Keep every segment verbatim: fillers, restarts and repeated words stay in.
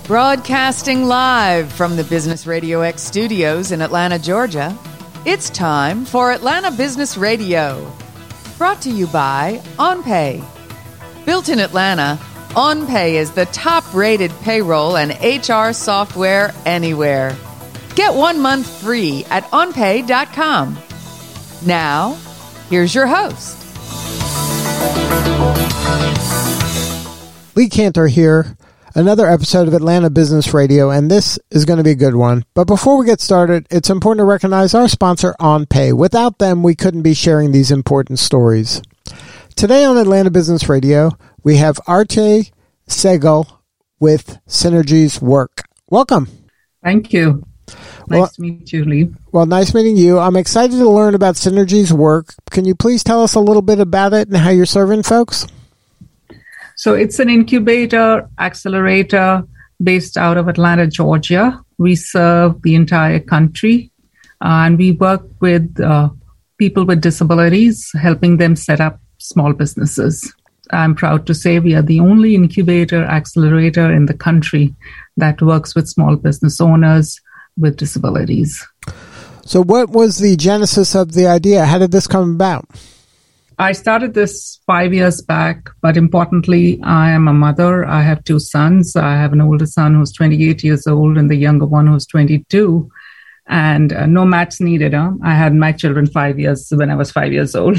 Broadcasting live from the Business Radio X studios in Atlanta, Georgia, it's time for Atlanta Business Radio. Brought to you by OnPay. Built in Atlanta, OnPay is the top-rated payroll and H R software anywhere. Get one month free at on pay dot com. Now, here's your host. Lee Cantor here. Another episode of Atlanta Business Radio, and this is going to be a good one. But before we get started, it's important to recognize our sponsor, OnPay. Without them, we couldn't be sharing these important stories. Today on Atlanta Business Radio, we have Archie Sehgal with Synergies Work. Welcome. Thank you. Nice well, to meet you, Lee. Well, nice meeting you. I'm excited to learn about Synergies Work. Can you please tell us a little bit about it and how you're serving folks? So it's an incubator, accelerator based out of Atlanta, Georgia. We serve the entire country, uh, and we work with uh, people with disabilities, helping them set up small businesses. I'm proud to say we are the only incubator, accelerator in the country that works with small business owners with disabilities. So what was the genesis of the idea? How did this come about? I started this five years back, but importantly, I am a mother. I have two sons. I have an older son who's twenty-eight years old and the younger one who's twenty-two. And uh, no maths needed. Huh? I had my children five years when I was five years old.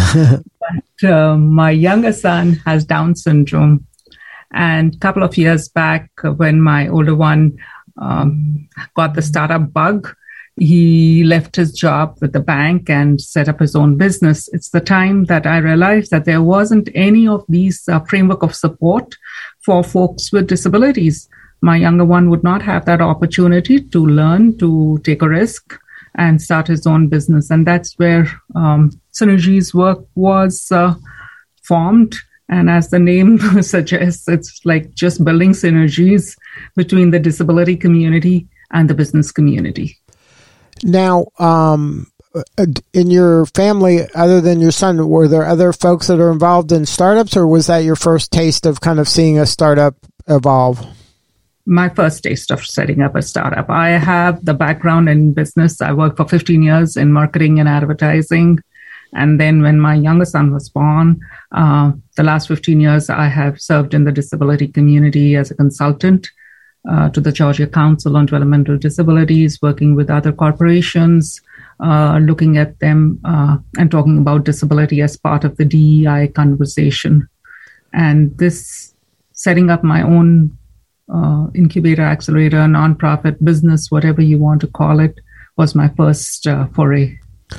But uh, my younger son has Down syndrome. And a couple of years back, when my older one um, got the startup bug, he left his job with the bank and set up his own business. It's the time that I realized that there wasn't any of these uh, framework of support for folks with disabilities. My younger one would not have that opportunity to learn, to take a risk and start his own business. And that's where um, Synergies Work was uh, formed. And as the name suggests, it's like just building synergies between the disability community and the business community. Now, um, in your family, other than your son, were there other folks that are involved in startups, or was that your first taste of kind of seeing a startup evolve? My first taste of setting up a startup. I have the background in business. I worked for fifteen years in marketing and advertising. And then when my younger son was born, uh, the last fifteen years, I have served in the disability community as a consultant Uh, to the Georgia Council on Developmental Disabilities, working with other corporations, uh, looking at them uh, and talking about disability as part of the D E I conversation. And this, setting up my own uh, incubator, accelerator, nonprofit business, whatever you want to call it, was my first uh, foray.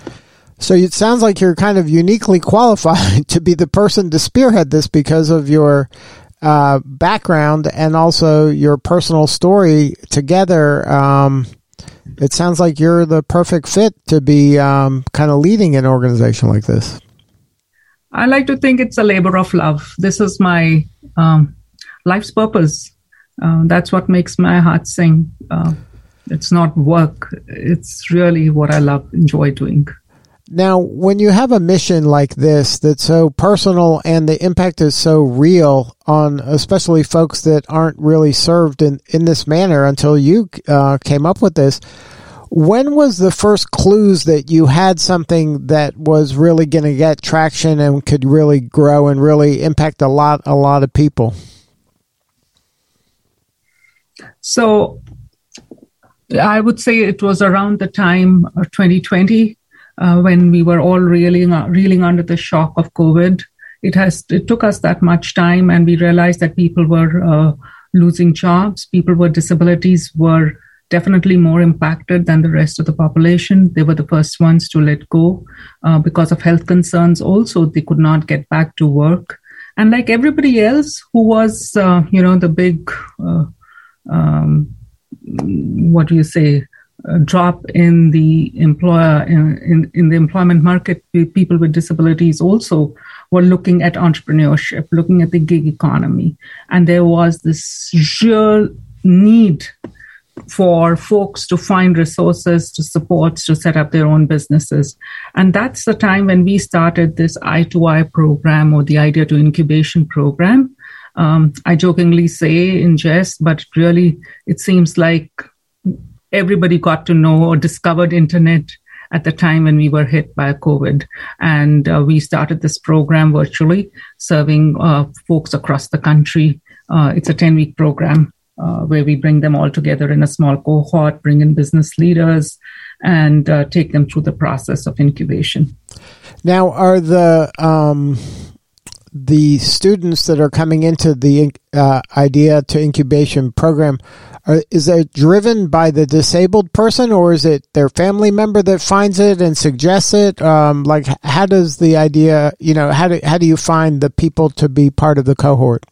So it sounds like you're kind of uniquely qualified to be the person to spearhead this because of your Uh, background and also your personal story together. Um, it sounds like you're the perfect fit to be um, kind of leading an organization like this. I like to think it's a labor of love. This is my um, life's purpose. Uh, that's what makes my heart sing. Uh, it's not work. It's really what I love, enjoy doing. Now, when you have a mission like this that's so personal and the impact is so real on especially folks that aren't really served in, in this manner until you uh, came up with this, when was the first clues that you had something that was really going to get traction and could really grow and really impact a lot, a lot of people? So I would say it was around the time of twenty twenty. Uh, when we were all reeling, uh, reeling under the shock of COVID. It has it took us that much time, and we realized that people were uh, losing jobs. People with disabilities were definitely more impacted than the rest of the population. They were the first ones to let go uh, because of health concerns. Also, they could not get back to work. And like everybody else who was, uh, you know, the big, uh, um, what do you say, a drop in the employer in, in, in the employment market, people with disabilities also were looking at entrepreneurship, looking at the gig economy. And there was this real need for folks to find resources, to support, to set up their own businesses. And that's the time when we started this I two I program, or the Idea to Incubation program. Um, I jokingly say in jest, but really it seems like everybody got to know or discovered internet at the time when we were hit by COVID. And uh, we started this program virtually, serving uh, folks across the country. Uh, it's a ten-week program uh, where we bring them all together in a small cohort, bring in business leaders, and uh, take them through the process of incubation. Now, are the um, the students that are coming into the uh, Idea to Incubation program, are, is it driven by the disabled person, or is it their family member that finds it and suggests it? Um, like, how does the idea, you know, how do how do you find the people to be part of the cohort?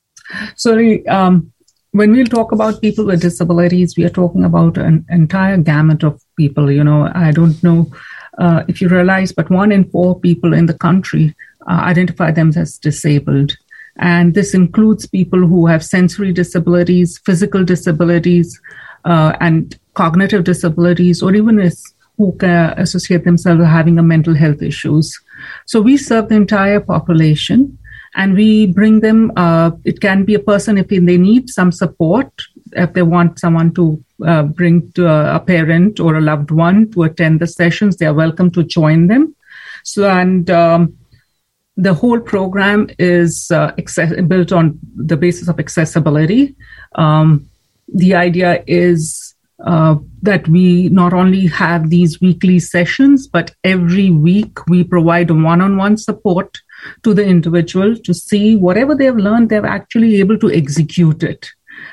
So, um, when we talk about people with disabilities, we are talking about an entire gamut of people. You know, I don't know uh, if you realize, but one in four people in the country uh, identify them as disabled. And this includes people who have sensory disabilities, physical disabilities, uh, and cognitive disabilities, or even is, who can associate themselves with having a mental health issues. So we serve the entire population, and we bring them, uh, it can be a person if they need some support, if they want someone to uh, bring to a, a parent or a loved one to attend the sessions, they are welcome to join them. So, and um, the whole program is uh, access- built on the basis of accessibility. Um, the idea is uh, that we not only have these weekly sessions, but every week we provide one-on-one support to the individual to see whatever they've learned, they're actually able to execute it.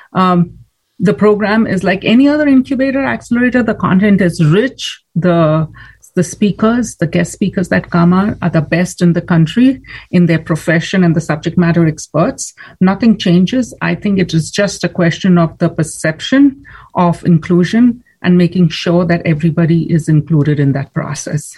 Um, the program is like any other incubator, accelerator. The content is rich. The The speakers, the guest speakers that come out are the best in the country in their profession and the subject matter experts. Nothing changes. I think it is just a question of the perception of inclusion and making sure that everybody is included in that process.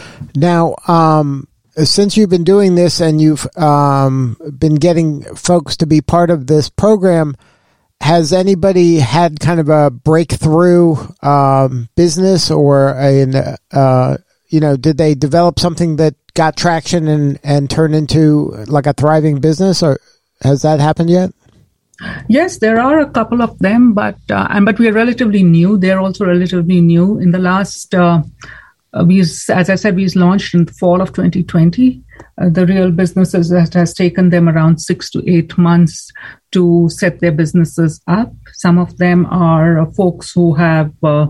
Now, um, since you've been doing this and you've um, been getting folks to be part of this program, has anybody had kind of a breakthrough um, business or a, uh, you know, did they develop something that got traction and, and turned into like a thriving business, or has that happened yet? Yes, there are a couple of them, but uh, and but we are relatively new. They're also relatively new. In the last, uh, we as I said, we launched in the fall of twenty twenty. Uh, the real businesses that has taken them around six to eight months to set their businesses up. Some of them are uh, folks who have, uh,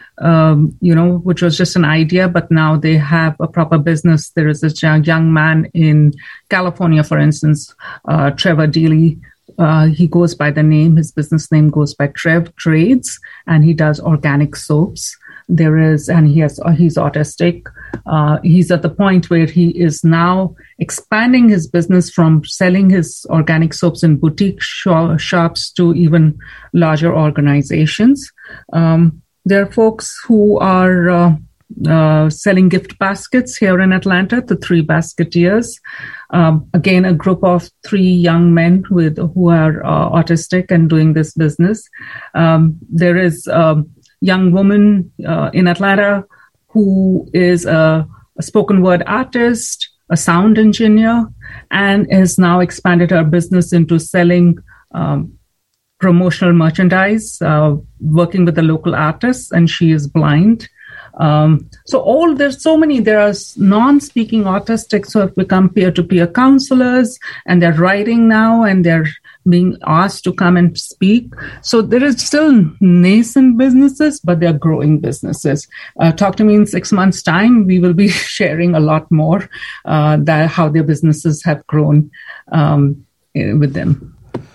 um, you know, which was just an idea, but now they have a proper business. There is this young, young man in California, for instance, uh, Trevor Dealey. Uh, he goes by the name, his business name goes by Trev Trades, and he does organic soaps. There is, and he has, he's autistic. Uh, he's at the point where he is now expanding his business from selling his organic soaps in boutique sh- shops to even larger organizations. Um, there are folks who are uh, uh, selling gift baskets here in Atlanta, the Three Basketeers. Um, again, a group of three young men with who are uh, autistic and doing this business. Um, there is um, young woman uh, in Atlanta who is a, a spoken word artist, a sound engineer, and has now expanded her business into selling um, promotional merchandise, uh, working with the local artists, and she is blind. Um, so all there's so many. There are non-speaking autistics who have become peer-to-peer counselors, and they're writing now, and they're being asked to come and speak. So there is still nascent businesses, but they're growing businesses. Uh, talk to me in six months' time. We will be sharing a lot more uh, that how their businesses have grown um, with them.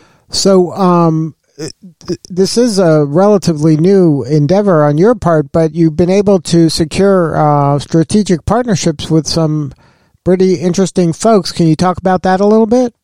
So um, this is a relatively new endeavor on your part, but you've been able to secure uh, strategic partnerships with some pretty interesting folks. Can you talk about that a little bit?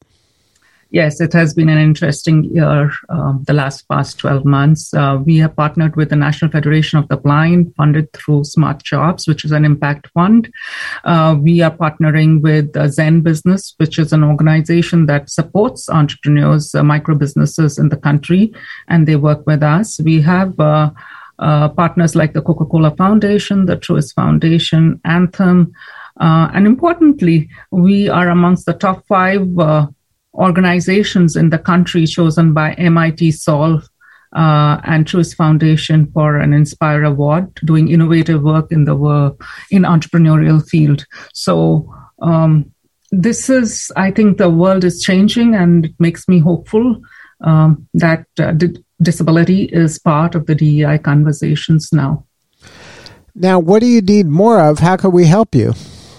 Yes, it has been an interesting year, um, the last past twelve months. Uh, we have partnered with the National Federation of the Blind, funded through Smart Jobs, which is an impact fund. Uh, we are partnering with uh, Zen Business, which is an organization that supports entrepreneurs, uh, micro businesses in the country, and they work with us. We have uh, uh, partners like the Coca-Cola Foundation, the Truist Foundation, Anthem, uh, and importantly, we are amongst the top five uh, organizations in the country chosen by M I T Solve uh, and Truist Foundation for an Inspire Award, doing innovative work in the work in entrepreneurial field. So um, this is, I think, the world is changing, and it makes me hopeful um, that uh, di- disability is part of the D E I conversations now. Now, what do you need more of? How can we help you?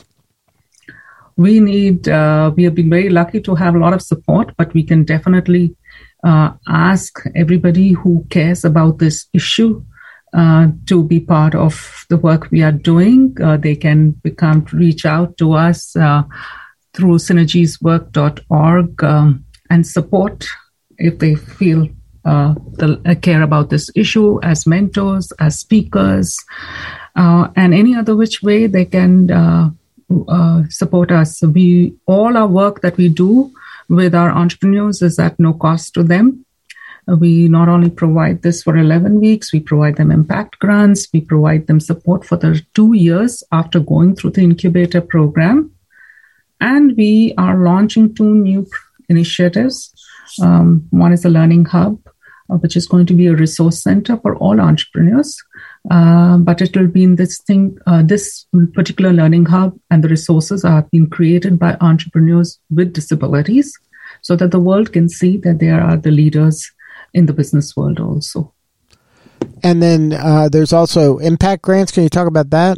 We need, uh, we have been very lucky to have a lot of support, but we can definitely uh, ask everybody who cares about this issue uh, to be part of the work we are doing. Uh, they can become, reach out to us uh, through synergies work dot org um, and support if they feel uh, the, uh, care about this issue as mentors, as speakers, uh, and any other which way they can uh, Uh, support us. So we, all our work that we do with our entrepreneurs is at no cost to them. Uh, we not only provide this for eleven weeks, we provide them impact grants, we provide them support for the two years after going through the incubator program. And we are launching two new initiatives. Um, one is a learning hub, uh, which is going to be a resource center for all entrepreneurs. Uh, but it will be in this thing, uh, this particular learning hub, and the resources are being created by entrepreneurs with disabilities so that the world can see that they are the leaders in the business world also. And then uh, there's also impact grants. Can you talk about that?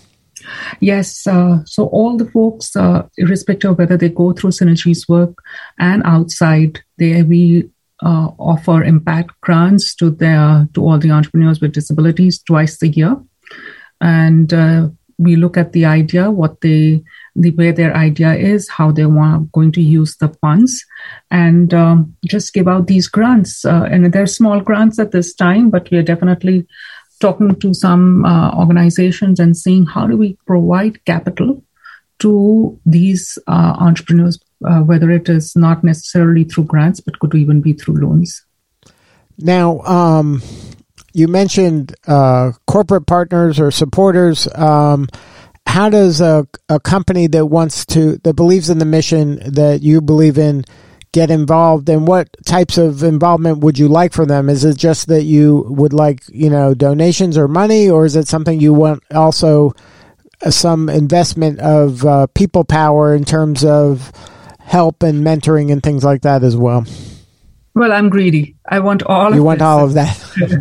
Yes. Uh, so all the folks, uh, irrespective of whether they go through Synergy's work and outside, they we Uh, offer impact grants to their to all the entrepreneurs with disabilities twice a year, and uh, we look at the idea, what they, the where their idea is, how they want going to use the funds, and um, just give out these grants. Uh, and they're small grants at this time, but we are definitely talking to some uh, organizations and seeing how do we provide capital to these uh, entrepreneurs. Uh, whether it is not necessarily through grants, but could even be through loans. Now, um, you mentioned uh, corporate partners or supporters. Um, how does a, a company that wants to, that believes in the mission that you believe in, get involved? And what types of involvement would you like from them? Is it just that you would like, you know, donations or money, or is it something you want also uh, some investment of uh, people power in terms of help and mentoring and things like that as well? Well, I'm greedy. I want all you of want this. all of that.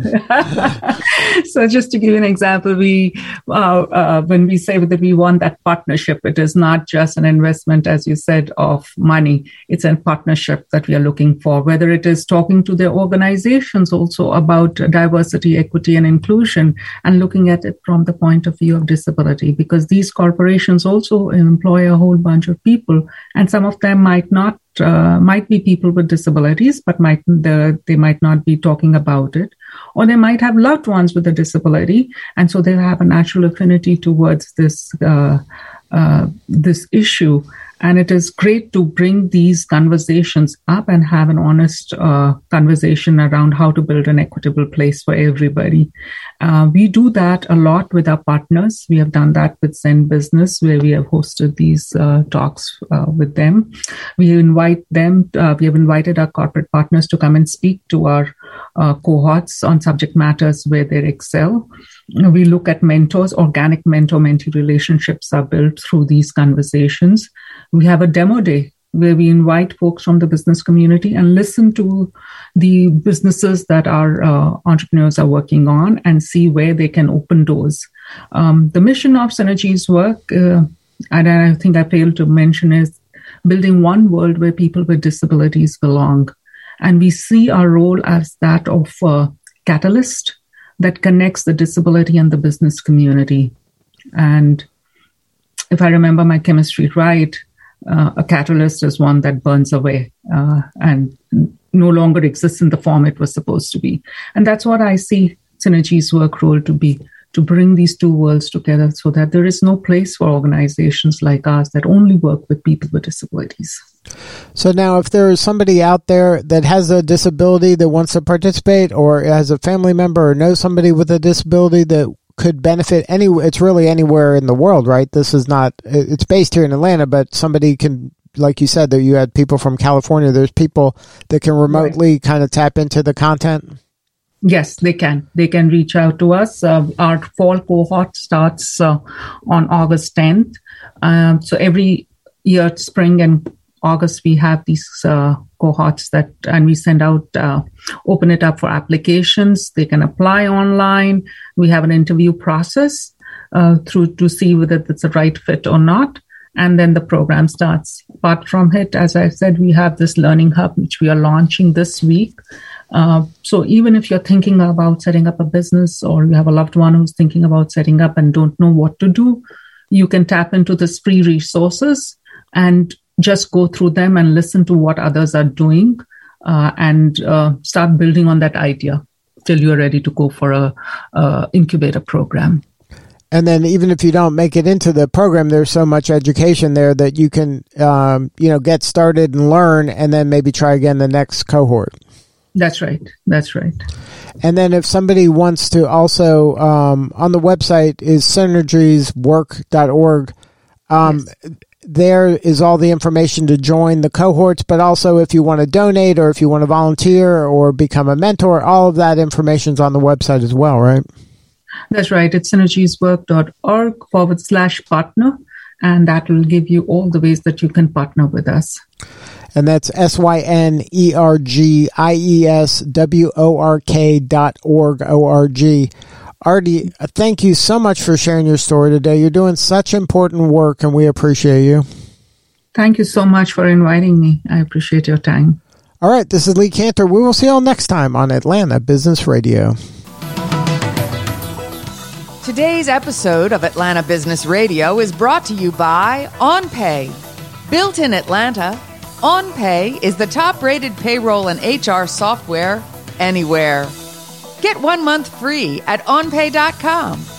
So just to give you an example, we uh, uh, when we say that we want that partnership, it is not just an investment, as you said, of money. It's a partnership that we are looking for, whether it is talking to their organizations also about diversity, equity, and inclusion, and looking at it from the point of view of disability, because these corporations also employ a whole bunch of people, and some of them might not Uh, might be people with disabilities, but might the, they might not be talking about it, or they might have loved ones with a disability, and so they have a natural affinity towards this uh, uh, this issue. And it is great to bring these conversations up and have an honest uh, conversation around how to build an equitable place for everybody. Uh, we do that a lot with our partners. We have done that with Zen Business, where we have hosted these uh, talks uh, with them. We invite them, uh, we have invited our corporate partners to come and speak to our uh, cohorts on subject matters where they excel. We look at mentors. Organic mentor-mentee relationships are built through these conversations. We have a demo day where we invite folks from the business community and listen to the businesses that our uh, entrepreneurs are working on and see where they can open doors. Um, the mission of Synergy's work, uh, and I think I failed to mention, is building one world where people with disabilities belong. And we see our role as that of a catalyst that connects the disability and the business community. And if I remember my chemistry right, uh, a catalyst is one that burns away uh, and no longer exists in the form it was supposed to be. And that's what I see Synergy's work role to be, to bring these two worlds together so that there is no place for organizations like ours that only work with people with disabilities. So now if there is somebody out there that has a disability that wants to participate, or has a family member or knows somebody with a disability that could benefit, any, it's really anywhere in the world, right? This is not, it's based here in Atlanta, but somebody can like you said, that you had people from California. There's people that can remotely right. kind of tap into the content. Yes, they can. They can reach out to us. Uh, our fall cohort starts uh, on August tenth. Um, so every year, spring and August, we have these uh, cohorts that, and we send out, uh, open it up for applications. They can apply online. We have an interview process uh, through to see whether it's a right fit or not. And then the program starts. Apart from it, as I said, we have this learning hub, which we are launching this week. Uh, so even if you're thinking about setting up a business, or you have a loved one who's thinking about setting up and don't know what to do, you can tap into this free resources and just go through them and listen to what others are doing uh, and uh, start building on that idea till you're ready to go for a, a incubator program. And then even if you don't make it into the program, there's so much education there that you can, um, you know, get started and learn, and then maybe try again the next cohort. That's right. That's right. And then if somebody wants to also, um, on the website is synergies work dot org. Um, yes. There is all the information to join the cohorts, but also if you want to donate or if you want to volunteer or become a mentor, all of that information is on the website as well, right? That's right. It's synergieswork dot org forward slash partner. And that will give you all the ways that you can partner with us. And that's S Y N E R G I E S W O R K dot org, O R G. Arti, thank you so much for sharing your story today. You're doing such important work, and we appreciate you. Thank you so much for inviting me. I appreciate your time. All right, this is Lee Cantor. We will see you all next time on Atlanta Business Radio. Today's episode of Atlanta Business Radio is brought to you by OnPay. Built in Atlanta, OnPay is the top-rated payroll and H R software anywhere. Get one month free at on pay dot com.